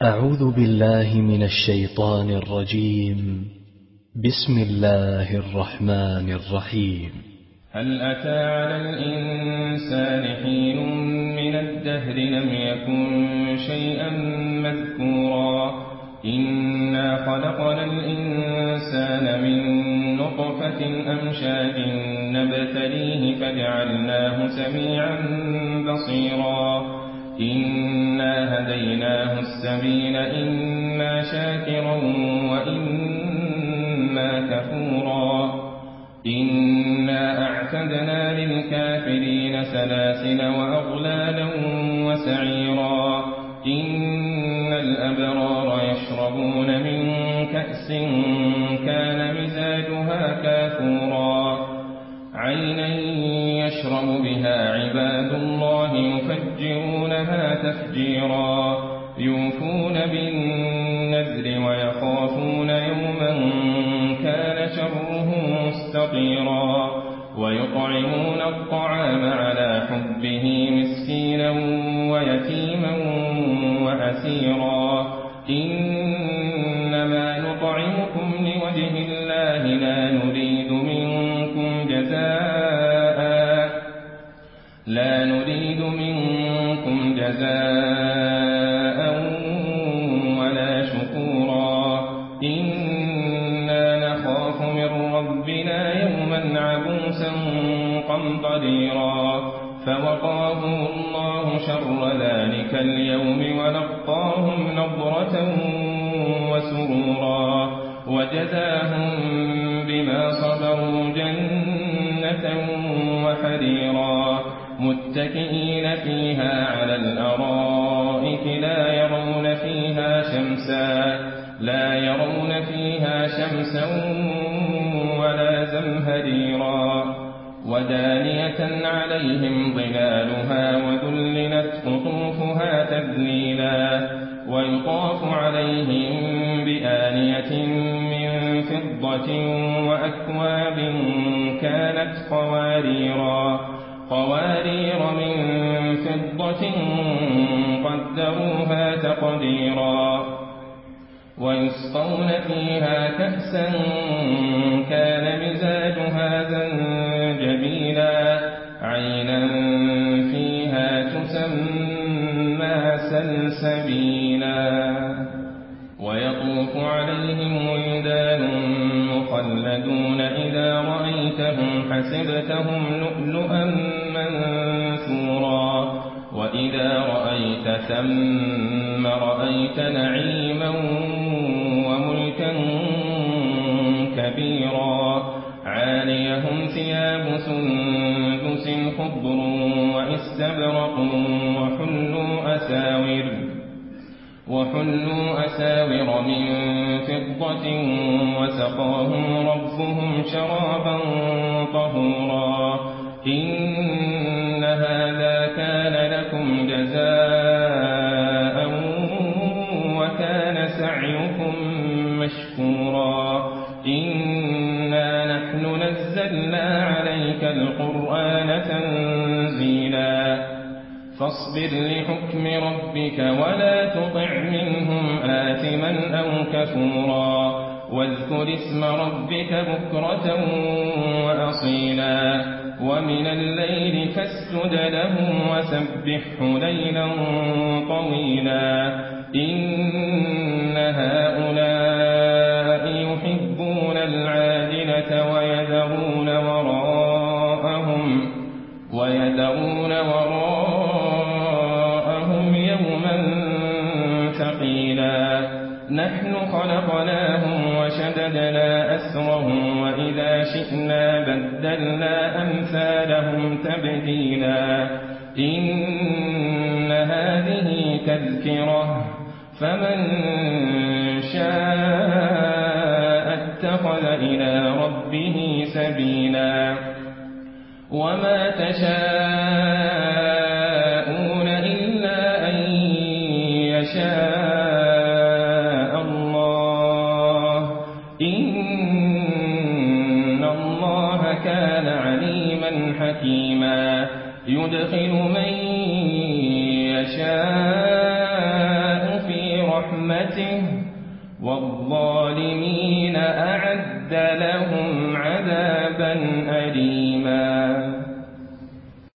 أعوذ بالله من الشيطان الرجيم. بسم الله الرحمن الرحيم. هل أتى على الإنسان حين من الدهر لم يكن شيئا مذكورا إنا خلقنا الإنسان من نطفة أمشاج نبتليه فجعلناه سميعا بصيرا إنا هديناه السبيل إما شاكرا وإما كفورا إنا أعتدنا للكافرين سلاسل وأغلالا وسعيرا إن الأبرار يشربون من كأس كان مزاجها كافورا عينا يشرب بها عباد الله يفجرونها تفجيرا يوفون بالنذر ويخافون يوما كان شره مستطيرا ويطعمون الطعام على حبه مسكينا ويتيما وأسيرا إنما نطعمكم لوجه الله لا نريد منكم جزاء ولا شكورا إنا نخاف من ربنا يوما عبوسا قمطريرا فوقاهم الله شر ذلك اليوم ولقاهم نضرة وسرورا وجزاهم بما صبروا جنة وحريرا متكئين فيها على الأرائك لا يرون فيها شمسا ولا زمهريرا ودانية عليهم ظلالها وذللت قطوفها تذليلا ويطاف عليهم بآنية من فضة وأكواب كانت قوارير من فضة قدروها تقديرا ويسقون فيها كأسا كان مزاجها زنجبيلا عينا فيها تسمى سلسبيلا ويطوف عليهم ولدان مخلدون إذا رأيتهم حسبتهم لؤلؤا منثورا وإذا رأيت ثم رأيت نعيما وملكا كبيرا عاليهم ثياب سندس خضر وإستبرق وحلوا أساور من فضة وسقاهم ربهم شرابا طهورا إن هذا كان لكم جزاء وكان سعيكم مشكورا إنا نحن نزلنا عليك القرآن تنزيلا فاصبر لحكم ربك ولا تطع منهم آثما أو كفورا واذكر اسم ربك بكرة وأصيلا ومن الليل فاسجد له وسبحه ليلا طويلا إن هؤلاء يحبون العاجلة ويذرون وراءهم يوما ثقيلا نحن خلقناهم وشددنا أسرهم وإذا شئنا بدلنا أمثالهم تبديلا إن هذه تذكرة فمن شاء اتخذ إلى ربه سبيلا وما تشاءون إلا أن يشاء الله إن الله كان عليما حكيما يدخل من يشاء في برحمته والظالمين أعد لهم عذابا أليما